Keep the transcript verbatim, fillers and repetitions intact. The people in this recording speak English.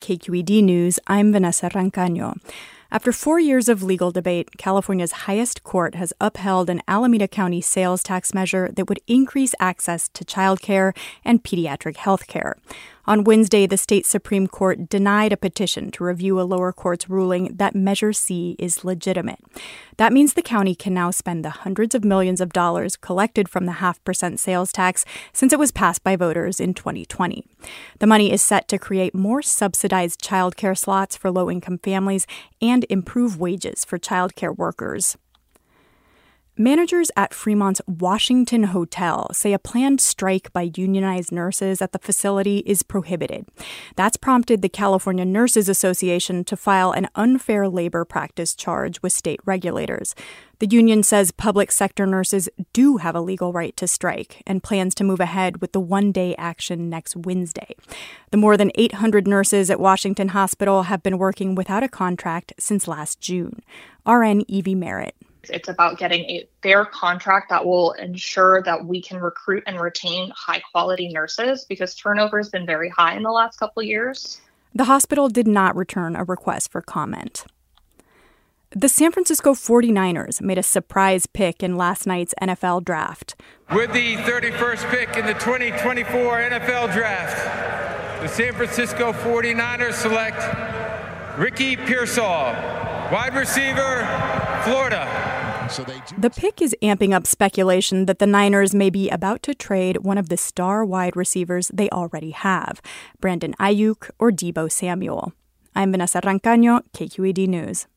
K Q E D News, I'm Vanessa Rancaño. After four years of legal debate, California's highest court has upheld an Alameda County sales tax measure that would increase access to childcare and pediatric health care. On Wednesday, the state Supreme Court denied a petition to review a lower court's ruling that Measure C is legitimate. That means the county can now spend the hundreds of millions of dollars collected from the half percent sales tax since it was passed by voters in twenty twenty. The money is set to create more subsidized childcare slots for low-income families and improve wages for childcare workers. Managers at Fremont's Washington Hotel say a planned strike by unionized nurses at the facility is prohibited. That's prompted the California Nurses Association to file an unfair labor practice charge with state regulators. The union says public sector nurses do have a legal right to strike and plans to move ahead with the one-day action next Wednesday. The more than eight hundred nurses at Washington Hospital have been working without a contract since last June. R N Evie Merritt. It's about getting a fair contract that will ensure that we can recruit and retain high-quality nurses because turnover has been very high in the last couple of years. The hospital did not return a request for comment. The San Francisco forty-niners made a surprise pick in last night's N F L draft. With the thirty-first pick in the twenty twenty-four N F L draft, the San Francisco forty-niners select Ricky Pearsall, wide receiver, Florida. The pick is amping up speculation that the Niners may be about to trade one of the star wide receivers they already have, Brandon Ayuk or Deebo Samuel. I'm Vanessa Rancaño, K Q E D News.